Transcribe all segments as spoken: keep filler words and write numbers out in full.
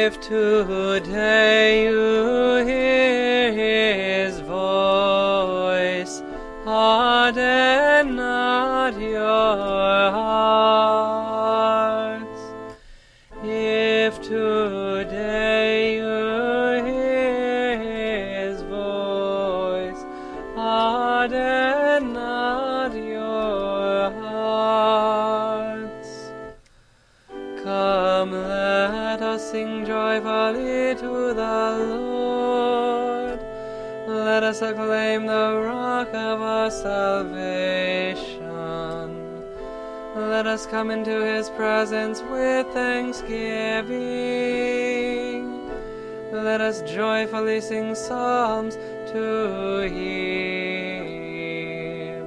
If today you hear his voice, harden not your hearts. If today you hear his voice, harden not your hearts. Come, let us sing joyfully to the Lord. Let us acclaim the rock of our salvation. Let us come into his presence with thanksgiving. Let us joyfully sing psalms to him.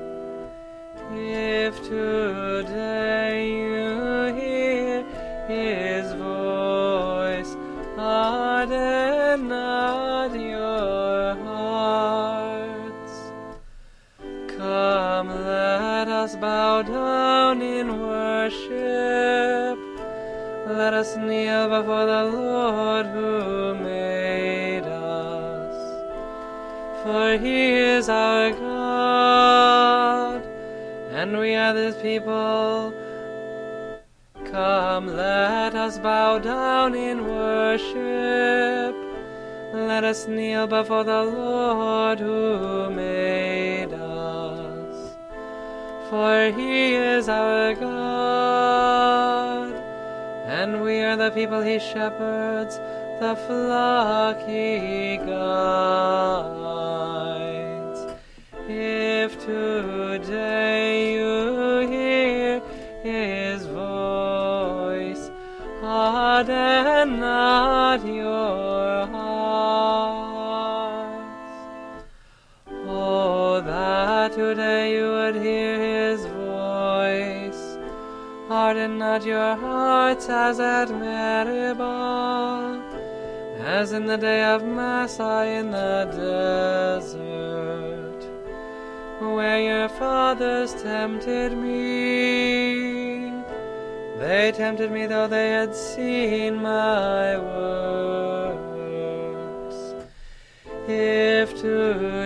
If today you hear his voice, harden not your hearts. Come, let us bow down in worship. Let us kneel before the Lord who made us. For he is our God, and we are his people. Come, let us bow down in worship. Let us kneel before the Lord who made us. For he is our God, and we are the people he shepherds, the flock he guides. If today you hear his voice, harden not your hearts. Oh, that today you would hear his voice. Harden not your hearts as at Meribah, as in the day of Massah in the desert, where your fathers tempted me. They tempted me though they had seen my works. If to